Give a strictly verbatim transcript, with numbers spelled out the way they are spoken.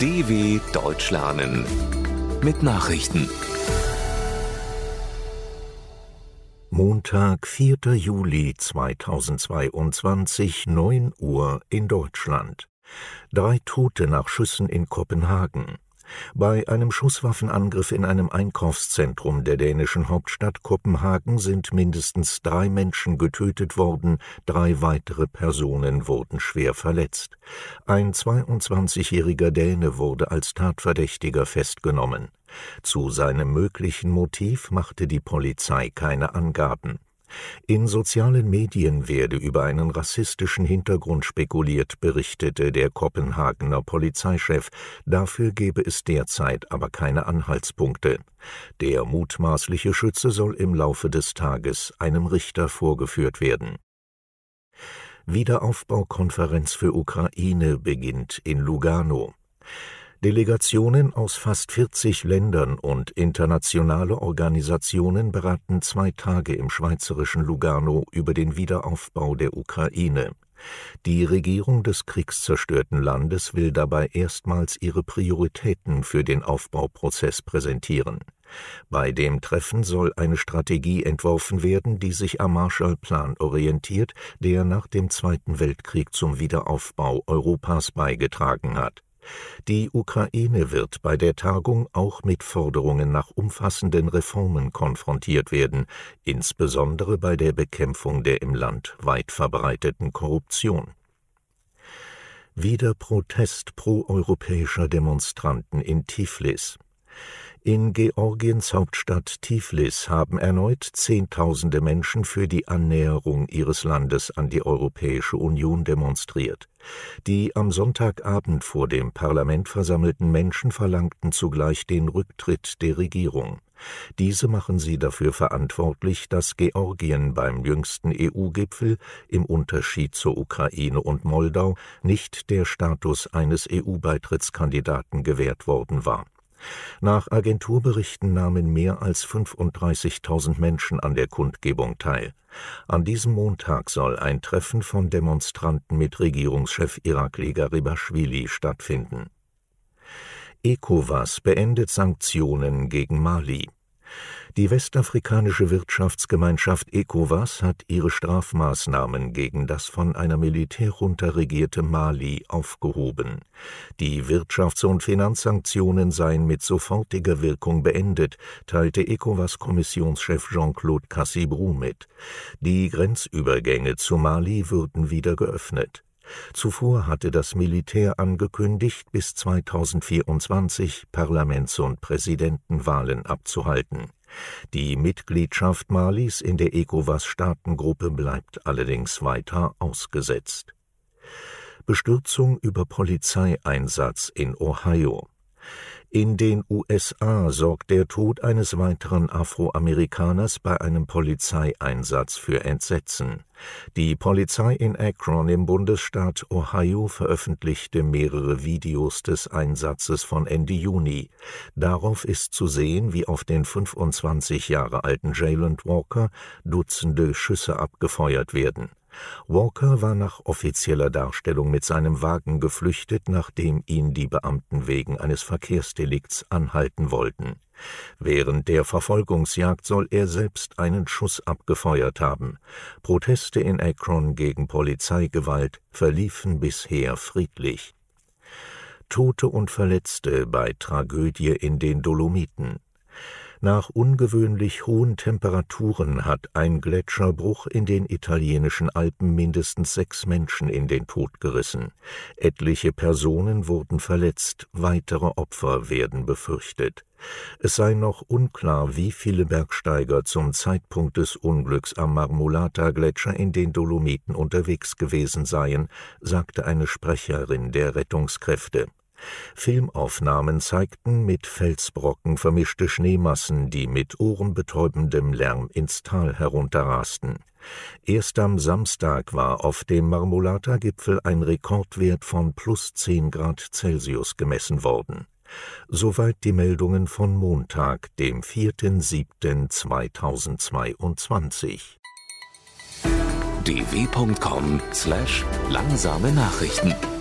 D W Deutsch lernen mit Nachrichten. Montag, vierter Juli zweitausendzweiundzwanzig, neun Uhr in Deutschland. Drei Tote nach Schüssen in Kopenhagen. Bei einem Schusswaffenangriff in einem Einkaufszentrum der dänischen Hauptstadt Kopenhagen sind mindestens drei Menschen getötet worden, drei weitere Personen wurden schwer verletzt. Ein zweiundzwanzigjähriger Däne wurde als Tatverdächtiger festgenommen. Zu seinem möglichen Motiv machte die Polizei keine Angaben. In sozialen Medien werde über einen rassistischen Hintergrund spekuliert, berichtete der Kopenhagener Polizeichef. Dafür gebe es derzeit aber keine Anhaltspunkte. Der mutmaßliche Schütze soll im Laufe des Tages einem Richter vorgeführt werden. Wiederaufbaukonferenz für Ukraine beginnt in Lugano. Delegationen aus fast vierzig Ländern und internationale Organisationen beraten zwei Tage im schweizerischen Lugano über den Wiederaufbau der Ukraine. Die Regierung des kriegszerstörten Landes will dabei erstmals ihre Prioritäten für den Aufbauprozess präsentieren. Bei dem Treffen soll eine Strategie entworfen werden, die sich am Marshallplan orientiert, der nach dem Zweiten Weltkrieg zum Wiederaufbau Europas beigetragen hat. Die Ukraine wird bei der Tagung auch mit Forderungen nach umfassenden Reformen konfrontiert werden, insbesondere bei der Bekämpfung der im Land weit verbreiteten Korruption. Wieder Protest proeuropäischer Demonstranten in Tiflis. In Georgiens Hauptstadt Tiflis haben erneut Zehntausende Menschen für die Annäherung ihres Landes an die Europäische Union demonstriert. Die am Sonntagabend vor dem Parlament versammelten Menschen verlangten zugleich den Rücktritt der Regierung. Diese machen sie dafür verantwortlich, dass Georgien beim jüngsten E U-Gipfel im Unterschied zur Ukraine und Moldau nicht der Status eines E U-Beitrittskandidaten gewährt worden war. Nach Agenturberichten nahmen mehr als fünfunddreißigtausend Menschen an der Kundgebung teil. An diesem Montag soll ein Treffen von Demonstranten mit Regierungschef Irakli Garibashvili stattfinden. ECOWAS beendet Sanktionen gegen Mali. Die westafrikanische Wirtschaftsgemeinschaft ECOWAS hat ihre Strafmaßnahmen gegen das von einer Militärjunta regierte Mali aufgehoben. Die Wirtschafts- und Finanzsanktionen seien mit sofortiger Wirkung beendet, teilte ECOWAS-Kommissionschef Jean-Claude Cassibrou mit. Die Grenzübergänge zu Mali würden wieder geöffnet. Zuvor hatte das Militär angekündigt, bis zweitausendvierundzwanzig Parlaments- und Präsidentenwahlen abzuhalten. Die Mitgliedschaft Malis in der ECOWAS-Staatengruppe bleibt allerdings weiter ausgesetzt. Bestürzung über Polizeieinsatz in Ohio. In den U S A sorgt der Tod eines weiteren Afroamerikaners bei einem Polizeieinsatz für Entsetzen. Die Polizei in Akron im Bundesstaat Ohio veröffentlichte mehrere Videos des Einsatzes von Ende Juni. Darauf ist zu sehen, wie auf den fünfundzwanzig Jahre alten Jalen Walker Dutzende Schüsse abgefeuert werden. Walker war nach offizieller Darstellung mit seinem Wagen geflüchtet, nachdem ihn die Beamten wegen eines Verkehrsdelikts anhalten wollten. Während der Verfolgungsjagd soll er selbst einen Schuss abgefeuert haben. Proteste in Akron gegen Polizeigewalt verliefen bisher friedlich. Tote und Verletzte bei Tragödie in den Dolomiten. Nach ungewöhnlich hohen Temperaturen hat ein Gletscherbruch in den italienischen Alpen mindestens sechs Menschen in den Tod gerissen. Etliche Personen wurden verletzt, weitere Opfer werden befürchtet. Es sei noch unklar, wie viele Bergsteiger zum Zeitpunkt des Unglücks am Marmolata-Gletscher in den Dolomiten unterwegs gewesen seien, sagte eine Sprecherin der Rettungskräfte. Filmaufnahmen zeigten mit Felsbrocken vermischte Schneemassen, die mit ohrenbetäubendem Lärm ins Tal herunterrasten. Erst am Samstag war auf dem Marmolata-Gipfel ein Rekordwert von plus zehn Grad Celsius gemessen worden. Soweit die Meldungen von Montag, dem vierten siebten zweitausendzweiundzwanzig. d w punkt com slash langsame Nachrichten